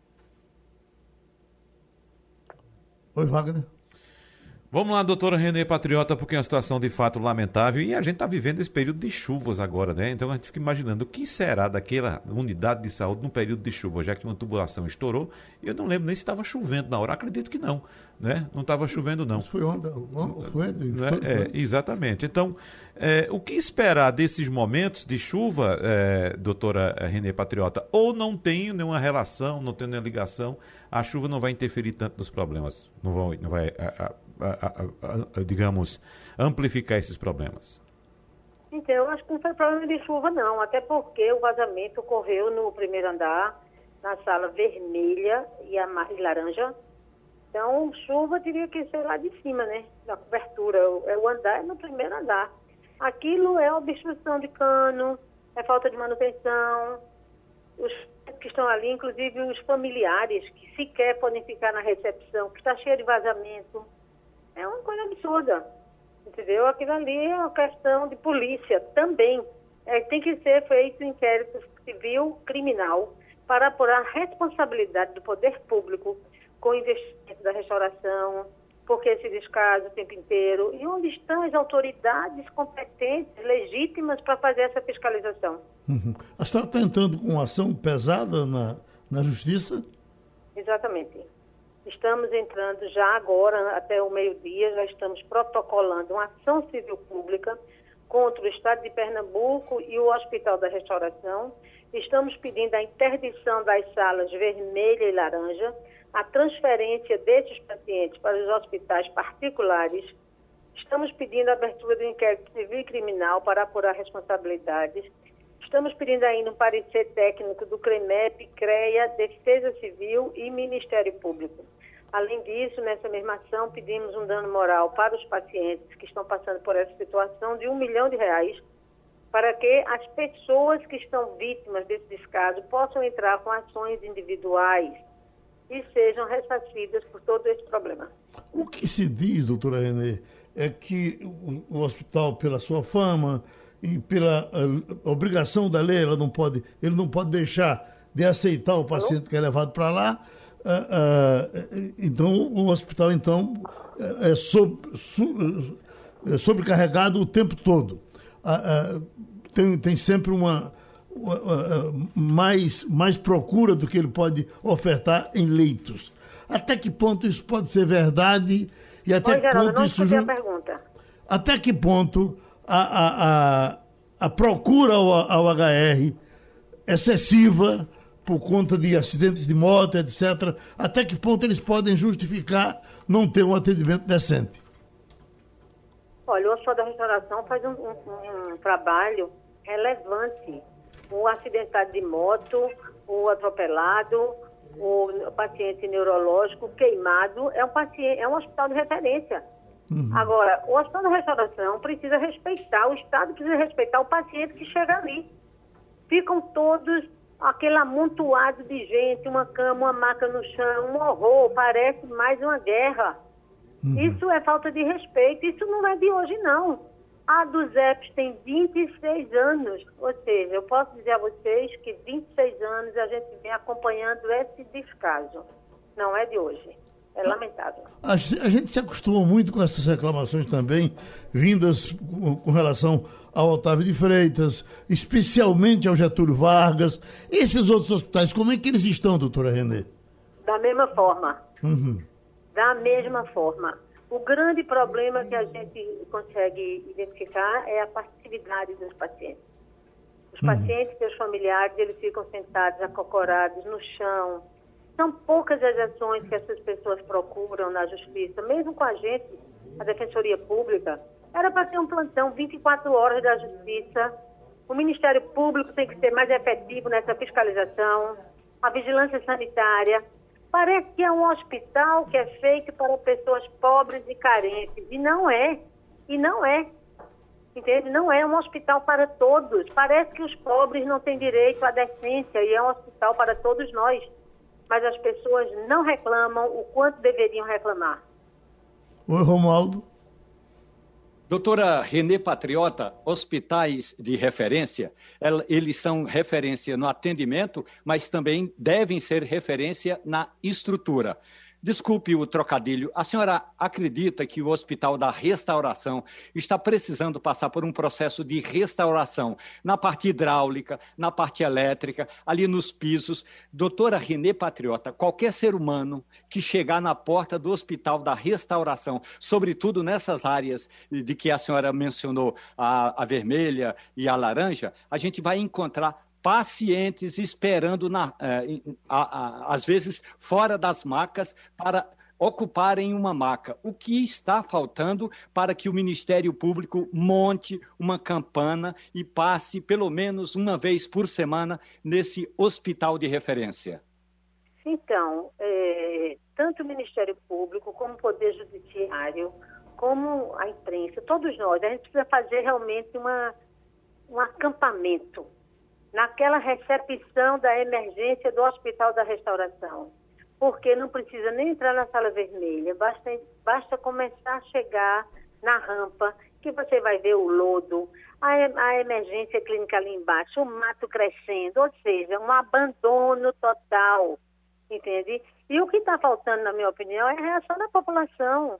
Oi, Wagner. Vamos lá, doutora Renê Patriota, porque é uma situação de fato lamentável e a gente está vivendo esse período de chuvas agora, né? Então a gente fica imaginando o que será daquela unidade de saúde no período de chuva, já que uma tubulação estourou. E eu não lembro nem se estava chovendo na hora, acredito que não, né? Não estava chovendo, não. Isso foi onda, foi, né? É, exatamente. Então, é, o que esperar desses momentos de chuva, é, doutora Renê Patriota? Ou não tem nenhuma relação, não tem nenhuma ligação, a chuva não vai interferir tanto nos problemas, não vai... Não vai a, a, A, a, a, digamos, amplificar esses problemas? Então, eu acho que não foi problema de chuva, não. Até porque o vazamento ocorreu no primeiro andar, na sala vermelha e a e laranja. Então, chuva teria que ser lá de cima, né? Da cobertura. É o andar no primeiro andar. Aquilo é obstrução de cano, é falta de manutenção. Os que estão ali, inclusive os familiares, que sequer podem ficar na recepção, que está cheio de vazamento. É uma coisa absurda, entendeu? Aquilo ali é uma questão de polícia também. É, tem que ser feito um inquérito civil criminal para apurar a responsabilidade do poder público com o investimento da restauração, porque esse descaso o tempo inteiro. E onde estão as autoridades competentes, legítimas para fazer essa fiscalização? Uhum. A senhora está entrando com uma ação pesada na, na justiça? Exatamente. Estamos entrando já agora, até o meio-dia, já estamos protocolando uma ação civil pública contra o Estado de Pernambuco e o Hospital da Restauração. Estamos pedindo a interdição das salas vermelha e laranja, a transferência desses pacientes para os hospitais particulares. Estamos pedindo a abertura do inquérito civil e criminal para apurar responsabilidades. Estamos pedindo ainda um parecer técnico do CREMEP, CREA, Defesa Civil e Ministério Público. Além disso, nessa mesma ação, pedimos um dano moral para os pacientes que estão passando por essa situação de um milhão de reais, para que as pessoas que estão vítimas desse descaso possam entrar com ações individuais e sejam ressarcidas por todo esse problema. O que se diz, doutora Renê, é que o, o hospital, pela sua fama e pela a, obrigação da lei, ela não pode, ele não pode deixar de aceitar o paciente que é levado para lá. Uh, uh, então, o hospital, então, é, sobre, su, é sobrecarregado o tempo todo. Uh, uh, tem, tem sempre uma uh, uh, mais, mais procura do que ele pode ofertar em leitos. Até que ponto isso pode ser verdade? E até Oi, que Geraldo, ponto não isso escutei ju... a pergunta. Até que ponto a, a, a, a procura ao, ao H R excessiva por conta de acidentes de moto, etcétera, até que ponto eles podem justificar não ter um atendimento decente? Olha, o Hospital da Restauração faz um, um, um trabalho relevante. O acidentado de moto, o atropelado, o paciente neurológico queimado, é um, paciente, é um hospital de referência. Uhum. Agora, o Hospital da Restauração precisa respeitar, o Estado precisa respeitar o paciente que chega ali. Ficam todos... aquele amontoado de gente, uma cama, uma maca no chão, um horror, parece mais uma guerra. Uhum. Isso é falta de respeito, isso não é de hoje, não. A do Z E P S tem vinte e seis anos, ou seja, eu posso dizer a vocês que vinte e seis anos a gente vem acompanhando esse descaso. Não é de hoje. É lamentável. A, a gente se acostumou muito com essas reclamações também, vindas com, com relação ao Otávio de Freitas, especialmente ao Getúlio Vargas. Esses outros hospitais, como é que eles estão, doutora Renê? Da mesma forma. Uhum. Da mesma forma. O grande problema que a gente consegue identificar é a passividade dos pacientes. Os uhum. pacientes e seus familiares, eles ficam sentados, acocorados no chão, São poucas as ações que essas pessoas procuram na justiça, mesmo com a gente, a Defensoria Pública. Era para ter um plantão vinte e quatro horas da justiça. O Ministério Público tem que ser mais efetivo nessa fiscalização, a vigilância sanitária. Parece que é um hospital que é feito para pessoas pobres e carentes, e não é, e não é, entende? Não é um hospital para todos. Parece que os pobres não têm direito à decência, e é um hospital para todos nós. Mas as pessoas não reclamam o quanto deveriam reclamar. Oi, Romualdo. Doutora Renê Patriota, hospitais de referência, eles são referência no atendimento, mas também devem ser referência na estrutura. Desculpe o trocadilho, a senhora acredita que o Hospital da Restauração está precisando passar por um processo de restauração na parte hidráulica, na parte elétrica, ali nos pisos? Doutora Renê Patriota, qualquer ser humano que chegar na porta do Hospital da Restauração, sobretudo nessas áreas de que a senhora mencionou, a, a vermelha e a laranja, a gente vai encontrar pacientes esperando, na, eh, a, a, às vezes, fora das macas, para ocuparem uma maca. O que está faltando para que o Ministério Público monte uma campana e passe, pelo menos uma vez por semana, nesse hospital de referência? Então, é, tanto o Ministério Público, como o Poder Judiciário, como a imprensa, todos nós, a gente precisa fazer realmente uma, um acampamento naquela recepção da emergência do Hospital da Restauração, porque não precisa nem entrar na sala vermelha, basta, basta começar a chegar na rampa, que você vai ver o lodo, a, a emergência clínica ali embaixo, o mato crescendo, ou seja, um abandono total, entende? E o que está faltando, na minha opinião, é a reação da população.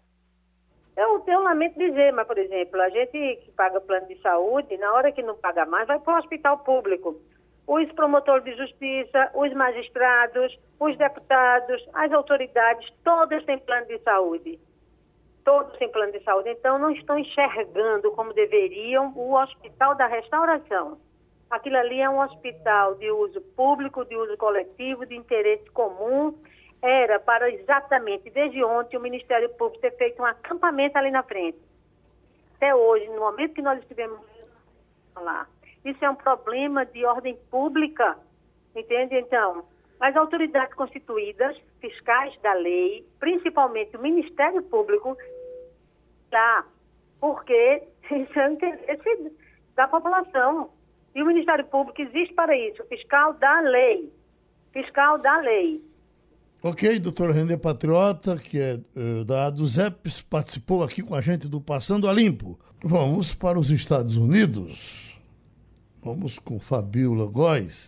Eu, eu lamento dizer, mas, por exemplo, a gente que paga plano de saúde, na hora que não paga mais, vai para o hospital público. Os promotores de justiça, os magistrados, os deputados, as autoridades, todas têm plano de saúde. Todos têm plano de saúde. Então, não estão enxergando como deveriam o Hospital da Restauração. Aquilo ali é um hospital de uso público, de uso coletivo, de interesse comum. Era para exatamente, desde ontem, o Ministério Público ter feito um acampamento ali na frente. Até hoje, no momento que nós estivemos lá. Isso é um problema de ordem pública, entende? Então, as autoridades constituídas, fiscais da lei, principalmente o Ministério Público, lá, porque isso é o interesse da população. E o Ministério Público existe para isso, fiscal da lei. Fiscal da lei. Ok, doutora Renê Patriota, que é uh, da ADUZEPS, participou aqui com a gente do Passando a Limpo. Vamos para os Estados Unidos. Vamos com Fabiola Góes.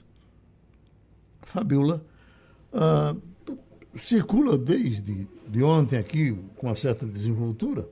Fabiola, uh, circula desde de ontem aqui, com uma certa desenvoltura,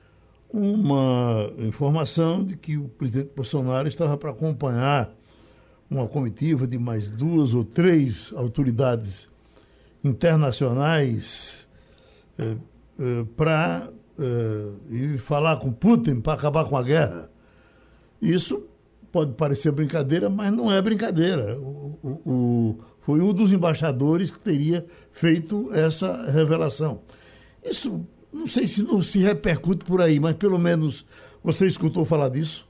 uma informação de que o presidente Bolsonaro estava para acompanhar uma comitiva de mais duas ou três autoridades internacionais eh, eh, para eh, ir falar com Putin para acabar com a guerra. Isso pode parecer brincadeira, mas não é brincadeira. O, o, o, foi um dos embaixadores que teria feito essa revelação. Isso, não sei se não se repercute por aí, mas pelo menos você escutou falar disso?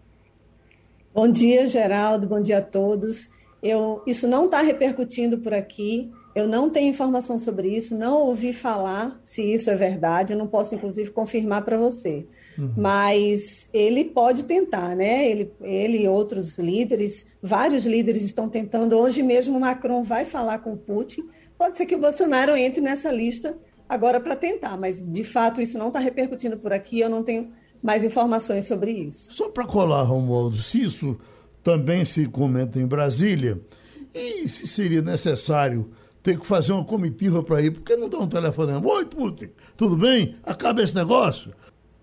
Bom dia, Geraldo, bom dia a todos. Eu, isso não está repercutindo por aqui. Eu não tenho informação sobre isso, não ouvi falar se isso é verdade, eu não posso, inclusive, confirmar para você. Uhum. Mas ele pode tentar, né? Ele, ele e outros líderes, vários líderes estão tentando. Hoje mesmo o Macron vai falar com o Putin. Pode ser que o Bolsonaro entre nessa lista agora para tentar, mas, de fato, isso não está repercutindo por aqui, eu não tenho mais informações sobre isso. Só para colar, Romualdo, se isso também se comenta em Brasília, e se seria necessário ter que fazer uma comitiva para ir, porque não dá um telefonema. Oi, Putin, tudo bem? Acaba esse negócio?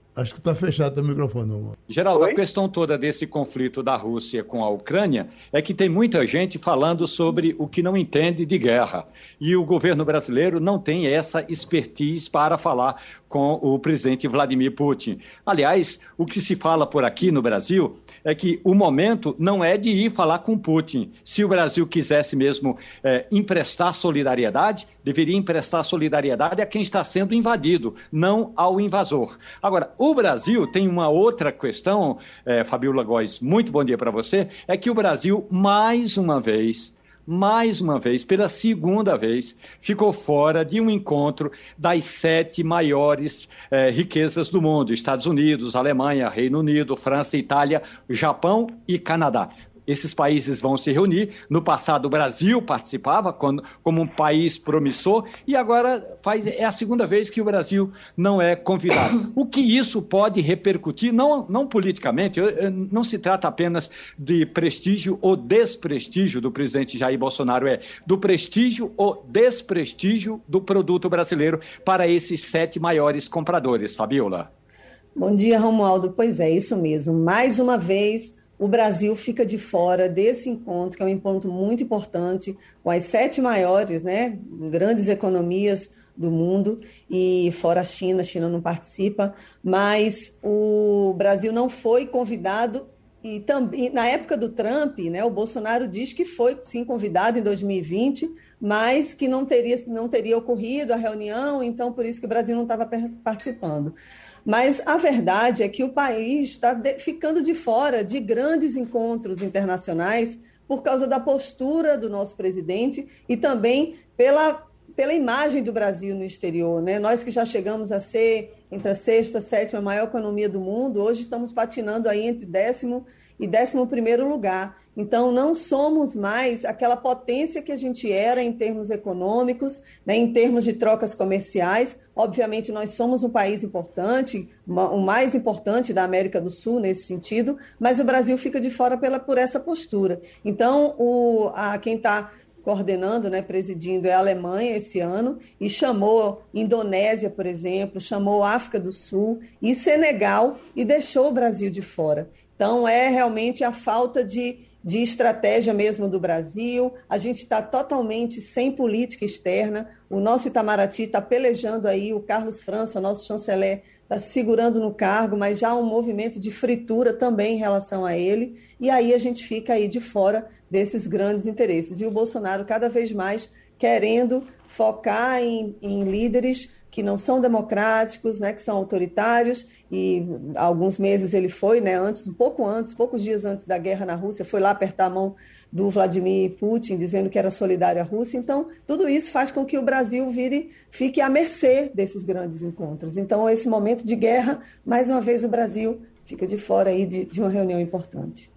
Acho que está fechado o microfone, Romualdo. Geraldo, Oi? a questão toda desse conflito da Rússia com a Ucrânia é que tem muita gente falando sobre o que não entende de guerra. E o governo brasileiro não tem essa expertise para falar com o presidente Vladimir Putin. Aliás, o que se fala por aqui no Brasil é que o momento não é de ir falar com Putin. Se o Brasil quisesse mesmo é, emprestar solidariedade, deveria emprestar solidariedade a quem está sendo invadido, não ao invasor. Agora, o Brasil tem uma outra questão, é, Fabiola Góes, muito bom dia para você, é que o Brasil, mais uma vez, mais uma vez, pela segunda vez, ficou fora de um encontro das sete maiores eh, riquezas do mundo, Estados Unidos, Alemanha, Reino Unido, França, Itália, Japão e Canadá. Esses países vão se reunir. No passado, o Brasil participava quando, como um país promissor e agora faz, é a segunda vez que o Brasil não é convidado. O que isso pode repercutir, não, não politicamente, não se trata apenas de prestígio ou desprestígio do presidente Jair Bolsonaro, é do prestígio ou desprestígio do produto brasileiro para esses sete maiores compradores. Fabiola. Bom dia, Romualdo. Pois é, isso mesmo. Mais uma vez, o Brasil fica de fora desse encontro, que é um encontro muito importante, com as sete maiores, né, grandes economias do mundo, e fora a China, a China não participa, mas o Brasil não foi convidado, e também na época do Trump, né, o Bolsonaro diz que foi sim convidado em dois mil e vinte, mas que não teria, não teria ocorrido a reunião, então por isso que o Brasil não estava participando. Mas a verdade é que o país está de, ficando de fora de grandes encontros internacionais por causa da postura do nosso presidente e também pela, pela imagem do Brasil no exterior, né? Nós que já chegamos a ser entre a sexta e sétima maior economia do mundo, hoje estamos patinando aí entre décimo e décimo primeiro lugar. Então, não somos mais aquela potência que a gente era em termos econômicos, né, em termos de trocas comerciais. Obviamente, nós somos um país importante, uma, o mais importante da América do Sul nesse sentido, mas o Brasil fica de fora pela, por essa postura. Então, o, a, quem está coordenando, né, presidindo é a Alemanha esse ano, e chamou Indonésia, por exemplo, chamou África do Sul e Senegal e deixou o Brasil de fora. Então, é realmente a falta de, de estratégia mesmo do Brasil. A gente está totalmente sem política externa. O nosso Itamaraty está pelejando aí, o Carlos França, nosso chanceler, está se segurando no cargo, mas já há um movimento de fritura também em relação a ele. E aí a gente fica aí de fora desses grandes interesses. E o Bolsonaro cada vez mais querendo focar em, em líderes que não são democráticos, né, que são autoritários, e há alguns meses ele foi, né, antes, um pouco antes, poucos dias antes da guerra na Rússia, foi lá apertar a mão do Vladimir Putin, dizendo que era solidário à Rússia. Então, tudo isso faz com que o Brasil vire, fique à mercê desses grandes encontros. Então, esse momento de guerra, mais uma vez o Brasil fica de fora aí de, de uma reunião importante.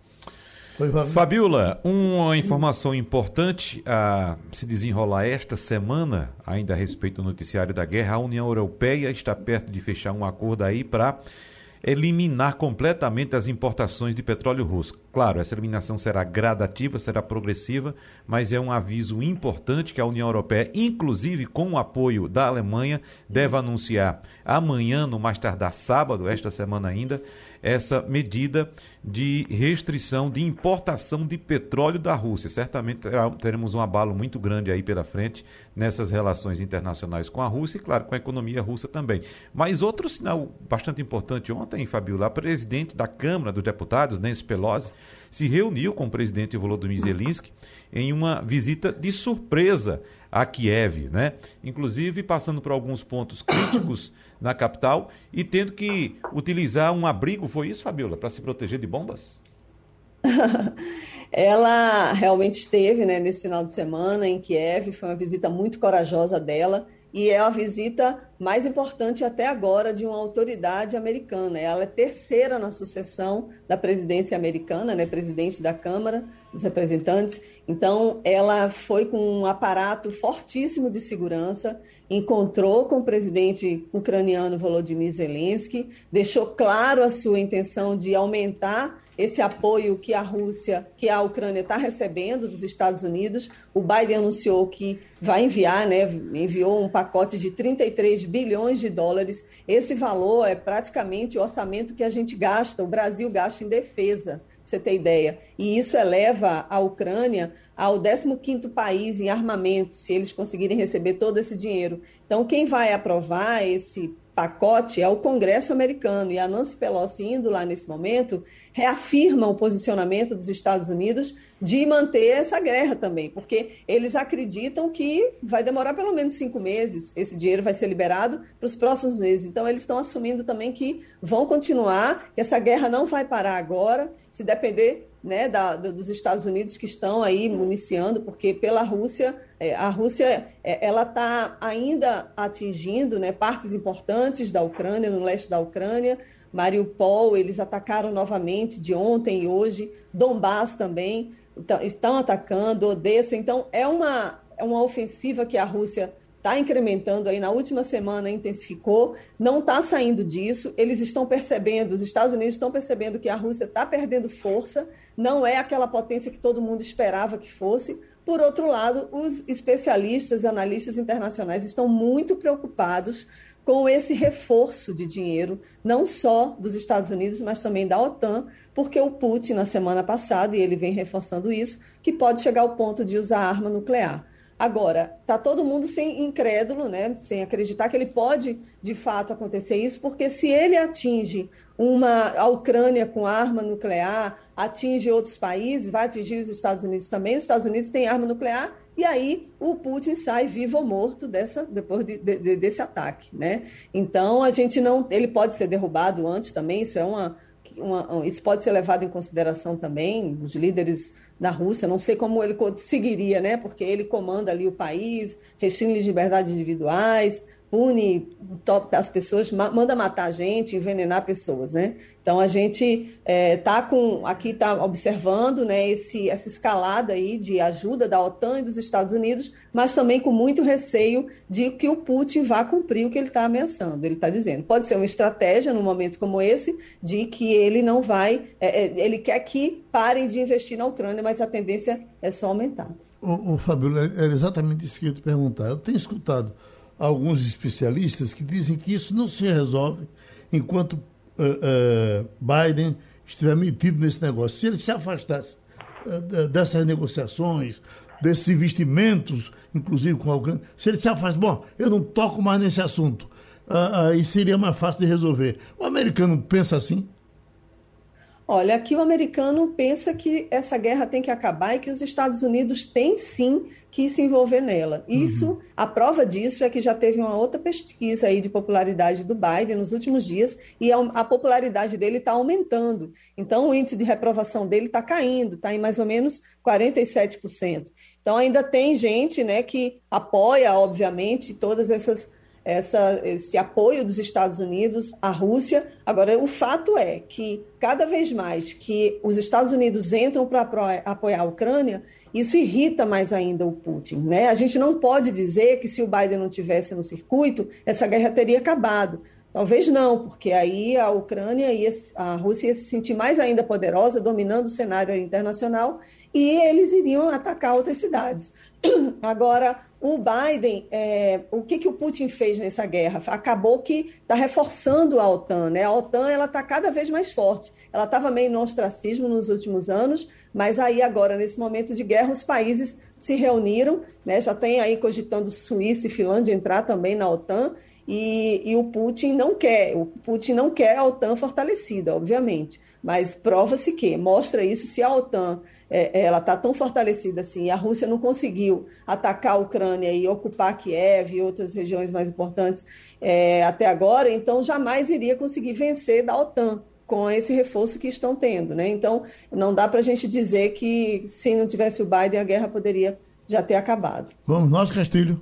Fabiola, uma informação importante a se desenrolar esta semana, ainda a respeito do noticiário da guerra. A União Europeia está perto de fechar um acordo aí para eliminar completamente as importações de petróleo russo. Claro, essa eliminação será gradativa, será progressiva, mas é um aviso importante que a União Europeia, inclusive com o apoio da Alemanha, deve anunciar amanhã, no mais tardar sábado, esta semana ainda, essa medida de restrição de importação de petróleo da Rússia. Certamente teremos um abalo muito grande aí pela frente nessas relações internacionais com a Rússia e, claro, com a economia russa também. Mas outro sinal bastante importante ontem, Fabiola, a presidente da Câmara dos Deputados, Nancy Pelosi, se reuniu com o presidente Volodymyr Zelensky em uma visita de surpresa a Kiev, né? Inclusive passando por alguns pontos críticos na capital e tendo que utilizar um abrigo, foi isso, Fabiola, para se proteger de bombas? Ela realmente esteve, né, nesse final de semana em Kiev, foi uma visita muito corajosa dela, e é a visita mais importante até agora de uma autoridade americana. Ela é terceira na sucessão da presidência americana, né, presidente da Câmara dos Representantes. Então, ela foi com um aparato fortíssimo de segurança, encontrou com o presidente ucraniano Volodymyr Zelensky, deixou claro a sua intenção de aumentar esse apoio que a Rússia, que a Ucrânia está recebendo dos Estados Unidos. O Biden anunciou que vai enviar, né, enviou um pacote de trinta e três bilhões de dólares. Esse valor é praticamente o orçamento que a gente gasta, o Brasil gasta em defesa, para você ter ideia. E isso eleva a Ucrânia ao décimo quinto país em armamento, se eles conseguirem receber todo esse dinheiro. Então, quem vai aprovar esse pacote é o Congresso americano, e a Nancy Pelosi, indo lá nesse momento, reafirma o posicionamento dos Estados Unidos de manter essa guerra também, porque eles acreditam que vai demorar pelo menos cinco meses, esse dinheiro vai ser liberado para os próximos meses. Então, eles estão assumindo também que vão continuar, que essa guerra não vai parar agora, se depender, né, da, dos Estados Unidos, que estão aí municiando, porque pela Rússia, a Rússia ela está ainda atingindo, né, partes importantes da Ucrânia, no leste da Ucrânia. Mariupol, eles atacaram novamente de ontem e hoje, Donbás também, estão atacando, Odessa. Então, é uma, é uma ofensiva que a Rússia está incrementando aí, na última semana intensificou, não está saindo disso, eles estão percebendo, os Estados Unidos estão percebendo que a Rússia está perdendo força, não é aquela potência que todo mundo esperava que fosse. Por outro lado, os especialistas e analistas internacionais estão muito preocupados com esse reforço de dinheiro, não só dos Estados Unidos, mas também da OTAN, porque o Putin, na semana passada, e ele vem reforçando isso, que pode chegar ao ponto de usar arma nuclear. Agora, está todo mundo sem incrédulo, né? Sem acreditar que ele pode, de fato, acontecer isso, porque se ele atinge uma, a Ucrânia com arma nuclear, atinge outros países, vai atingir os Estados Unidos também, os Estados Unidos têm arma nuclear, e aí o Putin sai vivo ou morto dessa, depois de, de, desse ataque, né? Então, a gente não, ele pode ser derrubado antes também, isso é uma... Uma, isso pode ser levado em consideração também, os líderes da Rússia, não sei como ele conseguiria, né? Porque ele comanda ali o país, restringe liberdades individuais, pune as pessoas, manda matar gente, envenenar pessoas, né? Então, a gente está é, com, aqui está observando, né, esse, essa escalada aí de ajuda da OTAN e dos Estados Unidos, mas também com muito receio de que o Putin vá cumprir o que ele está ameaçando. Ele está dizendo, pode ser uma estratégia num momento como esse, de que ele não vai, é, ele quer que parem de investir na Ucrânia, mas a tendência é só aumentar. Ô, ô, Fábio, era exatamente isso que eu ia te perguntar. Eu tenho escutado alguns especialistas que dizem que isso não se resolve enquanto uh, uh, Biden estiver metido nesse negócio. Se ele se afastasse uh, dessas negociações, desses investimentos, inclusive com a Ucrânia, se ele se afastasse, bom, eu não toco mais nesse assunto, uh, aí seria mais fácil de resolver. O americano pensa assim? Olha, aqui o americano pensa que essa guerra tem que acabar e que os Estados Unidos têm sim que se envolver nela. Isso, uhum. A prova disso é que já teve uma outra pesquisa aí de popularidade do Biden nos últimos dias e a, a popularidade dele está aumentando. Então, o índice de reprovação dele está caindo, está em mais ou menos quarenta e sete por cento. Então, ainda tem gente, né, que apoia, obviamente, todas essas... Essa, esse apoio dos Estados Unidos à Rússia. Agora, o fato é que cada vez mais que os Estados Unidos entram para apoiar a Ucrânia, isso irrita mais ainda o Putin, né? A gente não pode dizer que se o Biden não tivesse no circuito, essa guerra teria acabado. Talvez não, porque aí a Ucrânia e a Rússia ia se sentir mais ainda poderosa, dominando o cenário internacional, e eles iriam atacar outras cidades. Agora, o Biden, é, o que, que o Putin fez nessa guerra? Acabou que está reforçando a OTAN, né? A OTAN está cada vez mais forte. Ela estava meio no ostracismo nos últimos anos, mas aí agora, nesse momento de guerra, os países se reuniram, né? Já tem aí cogitando Suíça e Finlândia entrar também na OTAN, e, e o Putin não quer, o Putin não quer a OTAN fortalecida, obviamente, mas prova-se que, mostra isso, se a OTAN é, ela está tão fortalecida assim, e a Rússia não conseguiu atacar a Ucrânia e ocupar Kiev e outras regiões mais importantes é, até agora, então jamais iria conseguir vencer da OTAN com esse reforço que estão tendo, né? Então, não dá para a gente dizer que se não tivesse o Biden, a guerra poderia já ter acabado. Vamos, nós, Castilho.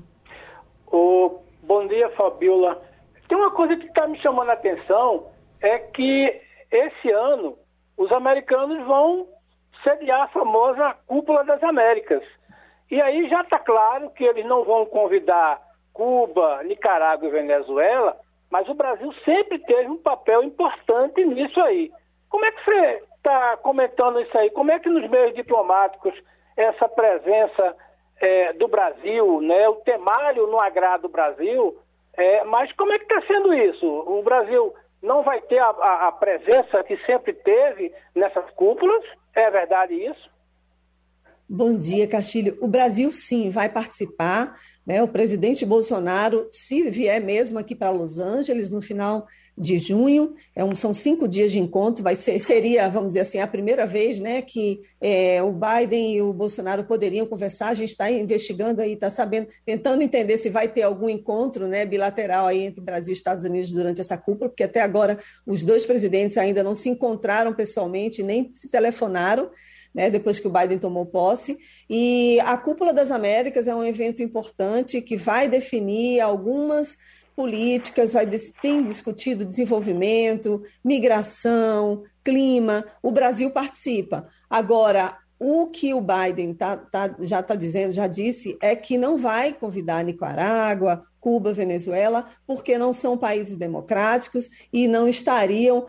O... Bom dia, Fabiola. Tem uma coisa que está me chamando a atenção, é que esse ano os americanos vão sediar a famosa Cúpula das Américas. E aí já está claro que eles não vão convidar Cuba, Nicarágua e Venezuela, mas o Brasil sempre teve um papel importante nisso aí. Como é que você está comentando isso aí? Como é que nos meios diplomáticos essa presença é, do Brasil, né, o temalho não agrada o Brasil, é, mas como é que está sendo isso? O Brasil não vai ter a, a, a presença que sempre teve nessas cúpulas? É verdade isso? Bom dia, Castilho. O Brasil, sim, vai participar, né? O presidente Bolsonaro, se vier mesmo aqui para Los Angeles, no final de junho, é um, são cinco dias de encontro, vai ser, seria, vamos dizer assim, a primeira vez, né, que é, o Biden e o Bolsonaro poderiam conversar. A gente está investigando aí, está sabendo, tentando entender se vai ter algum encontro, né, bilateral aí entre Brasil e Estados Unidos durante essa cúpula, porque até agora os dois presidentes ainda não se encontraram pessoalmente, nem se telefonaram, né, depois que o Biden tomou posse. E a Cúpula das Américas é um evento importante que vai definir algumas políticas, vai, tem discutido desenvolvimento, migração, clima. O Brasil participa. Agora, o que o Biden tá, tá, já está dizendo, já disse, é que não vai convidar Nicarágua, Cuba, Venezuela, porque não são países democráticos e não estariam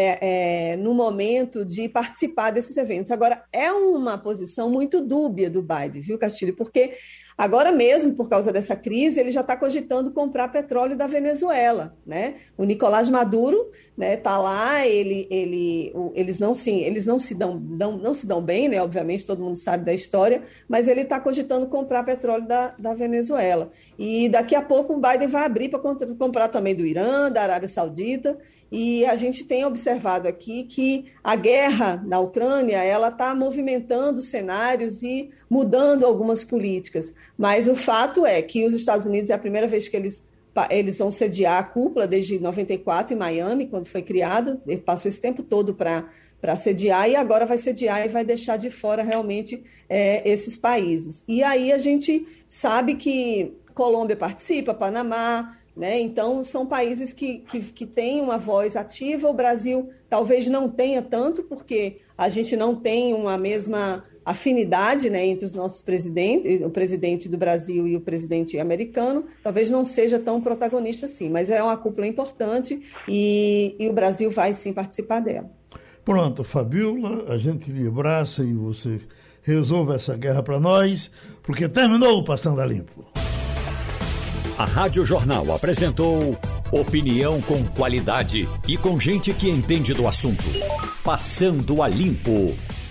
é, é, no momento de participar desses eventos. Agora, é uma posição muito dúbia do Biden, viu, Castilho? Porque agora mesmo, por causa dessa crise, ele já está cogitando comprar petróleo da Venezuela, né? O Nicolás Maduro, né, tá lá, ele, ele, eles não se, eles não se dão, dão, não se dão bem, né? Obviamente, todo mundo sabe da história, mas ele está cogitando comprar petróleo da, da Venezuela. E daqui a pouco o Biden vai abrir para comprar também do Irã, da Arábia Saudita, e a gente tem observado aqui que a guerra na Ucrânia ela está movimentando cenários e mudando algumas políticas, mas o fato é que os Estados Unidos é a primeira vez que eles, eles vão sediar a cúpula desde noventa e quatro em Miami, quando foi criada, ele passou esse tempo todo para para sediar, e agora vai sediar e vai deixar de fora realmente é, esses países. E aí a gente sabe que Colômbia participa, Panamá, né? Então são países que, que, que têm uma voz ativa. O Brasil talvez não tenha tanto, porque a gente não tem uma mesma afinidade, né, entre os nossos presidentes, o presidente do Brasil e o presidente americano, talvez não seja tão protagonista assim, mas é uma cúpula importante e, e o Brasil vai sim participar dela. Pronto, Fabiola, a gente lhe abraça e você resolve essa guerra para nós, porque terminou o Passando a Limpo. A Rádio Jornal apresentou opinião com qualidade e com gente que entende do assunto. Passando a Limpo.